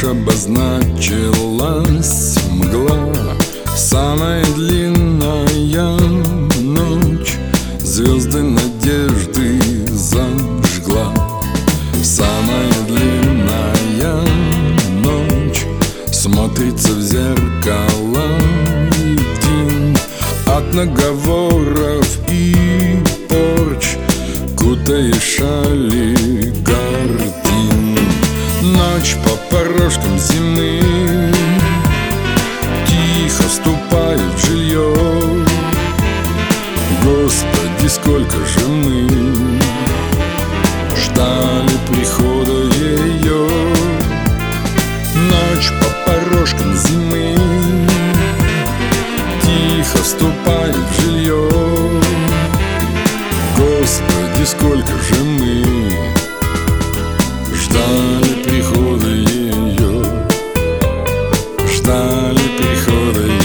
Лишь обозначилась мгла, самая длинная ночь звезды надежды зажгла. Самая длинная ночь смотрится в зеркало един. От наговоров и порч кутая шали гардин. Ночь по порожкам земным тихо вступает в жилье. Господи, сколько же мы ждали прихода ее. Ночь по порожкам зимы тихо вступает в жилье. Господи, сколько же мы ждали прихода ее, ждали прихода ее.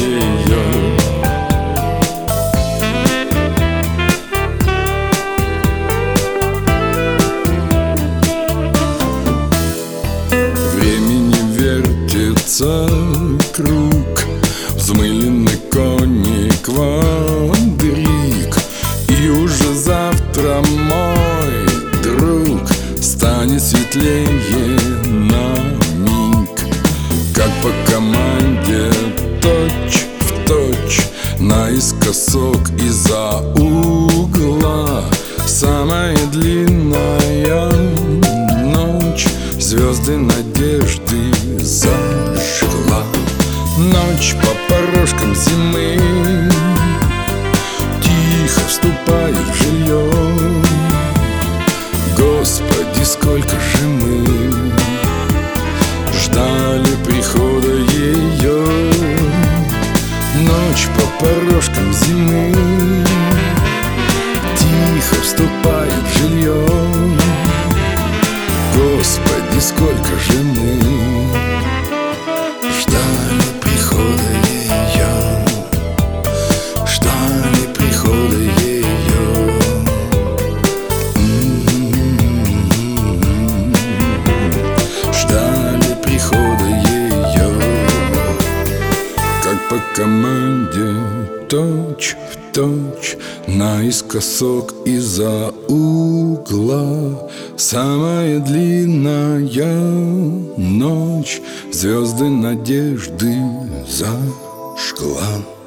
Времени вертится круг, взмыленный конник квадрик. И уже завтра, мой друг, станет светлее на миг. Как по команде, точь в точь, наискосок из-за угла. Самая длинная ночь звезды надежды зажгла. Ночь по порожкам зимы тихо вступает в жилье. Господи, сколько же мы ждали прихода ее. Ночь по порожкам зимы тихо вступает в жилье. Господи, сколько же мы ждали прихода ее, ждали прихода ее. Ждали прихода ее. Как по команде, точь в точь, наискосок из-за угла. Самая длинная ночь звезды надежды зажгла.